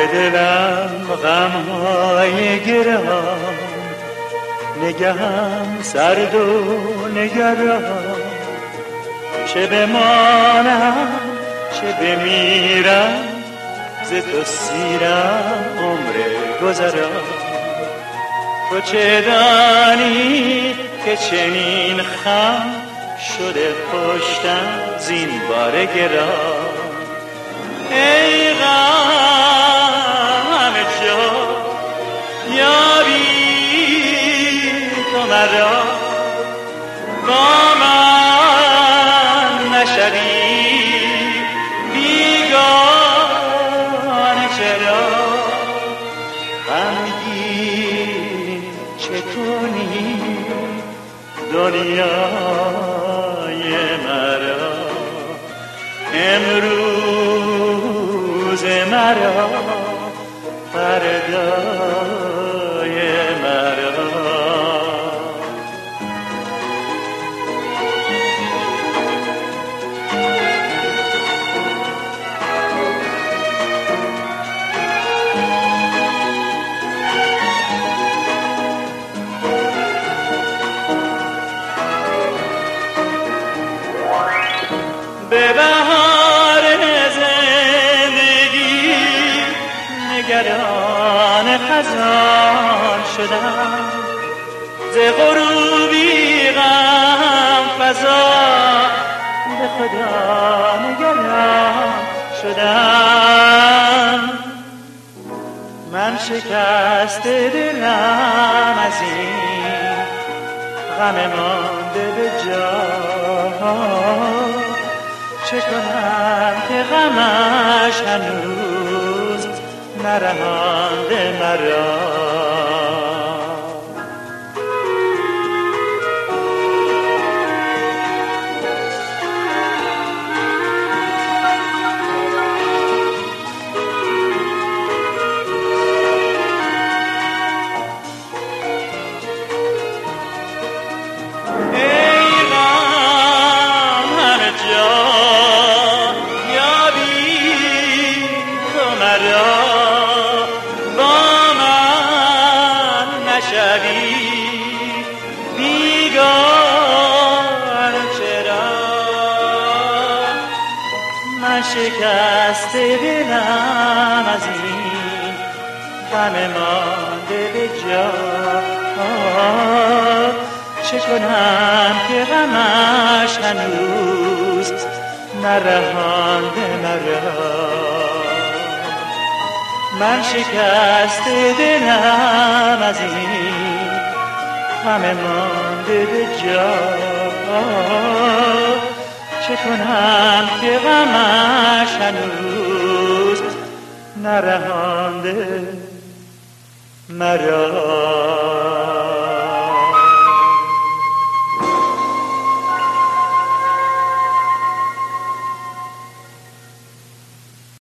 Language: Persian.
دلم غمهای گران، نگهم سرد و نگران، چه بمانم چه بمیرم، ز تو سیرم عمر گذران. تو چه دانی که چنین خم شده پشتم زین بار گران. ای غم جا یابی تو مرا، با من نشوی بیگانه چرا. غمگین چکونی دنیای مرا، امروز مرا فردای مرا. به بهار زندگی نگران خزان شدم، ز غروبی غم فزا به خدا نگران شدم. من شکست دلم از این غم مانده به جا، چه کنم که غمش هنوز نرهانده مرا. شکست دلم از این غم مانده به جا، چه کنم که غمش هنوز نرهانده مرا. من شکست دلم از این غم مانده به جا، چه کنم که غمش هنوز نرهانده مرا.